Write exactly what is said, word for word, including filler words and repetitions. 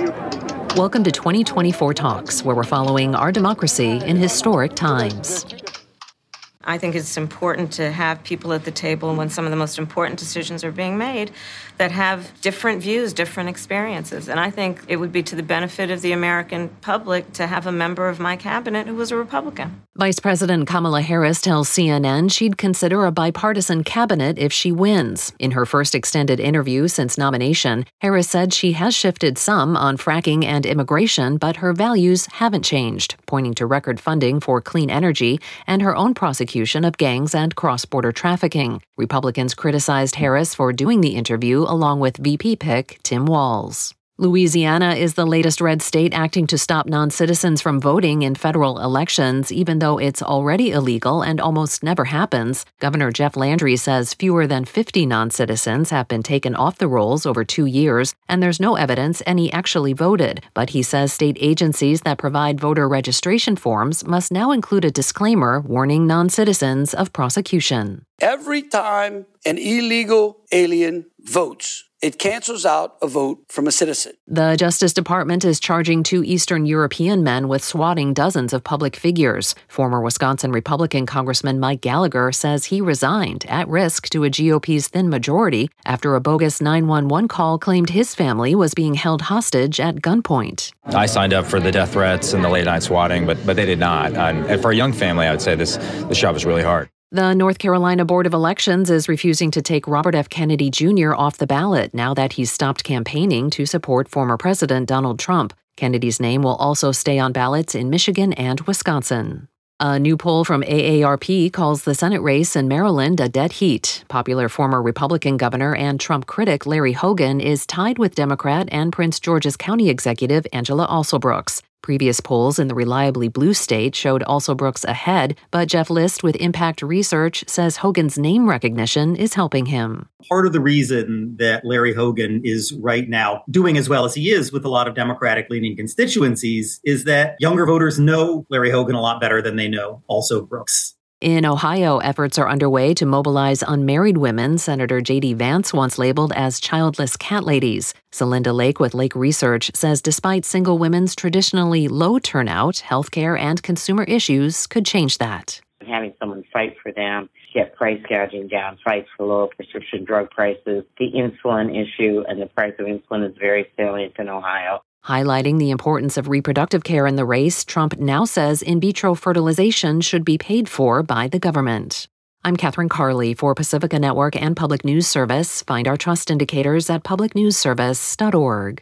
Welcome to twenty twenty-four Talks, where we're following our democracy in historic times. I think it's important to have people at the table when some of the most important decisions are being made that have different views, different experiences. And I think it would be to the benefit of the American public to have a member of my cabinet who was a Republican. Vice President Kamala Harris tells C N N she'd consider a bipartisan cabinet if she wins. In her first extended interview since nomination, Harris said she has shifted some on fracking and immigration, but her values haven't changed, pointing to record funding for clean energy and her own prosecution of gangs and cross-border trafficking. Republicans criticized Harris for doing the interview along with V P pick Tim Walz. Louisiana is the latest red state acting to stop non-citizens from voting in federal elections, even though it's already illegal and almost never happens. Governor Jeff Landry says fewer than fifty non-citizens have been taken off the rolls over two years, and there's no evidence any actually voted. But he says state agencies that provide voter registration forms must now include a disclaimer warning non-citizens of prosecution. Every time an illegal alien votes, it cancels out a vote from a citizen. The Justice Department is charging two Eastern European men with swatting dozens of public figures. Former Wisconsin Republican Congressman Mike Gallagher says he resigned at risk to a G O P's thin majority after a bogus nine one one call claimed his family was being held hostage at gunpoint. I signed up for the death threats and the late-night swatting, but but they did not. And, and for a young family, I would say this this job is really hard. The North Carolina Board of Elections is refusing to take Robert F. Kennedy Junior off the ballot now that he's stopped campaigning to support former President Donald Trump. Kennedy's name will also stay on ballots in Michigan and Wisconsin. A new poll from A A R P calls the Senate race in Maryland a dead heat. Popular former Republican governor and Trump critic Larry Hogan is tied with Democrat and Prince George's County Executive Angela Alsobrooks. Previous polls in the reliably blue state showed Alsobrooks ahead, but Jeff List with Impact Research says Hogan's name recognition is helping him. Part of the reason that Larry Hogan is right now doing as well as he is with a lot of Democratic-leaning constituencies is that younger voters know Larry Hogan a lot better than they know Alsobrooks. In Ohio, efforts are underway to mobilize unmarried women Senator J D Vance once labeled as childless cat ladies. Celinda Lake with Lake Research says despite single women's traditionally low turnout, healthcare and consumer issues could change that. Having someone fight for them, get price gouging down, fight for lower prescription drug prices. The insulin issue and the price of insulin is very salient in Ohio. Highlighting the importance of reproductive care in the race, Trump now says in vitro fertilization should be paid for by the government. I'm Catherine Carley for Pacifica Network and Public News Service. Find our trust indicators at public news service dot org.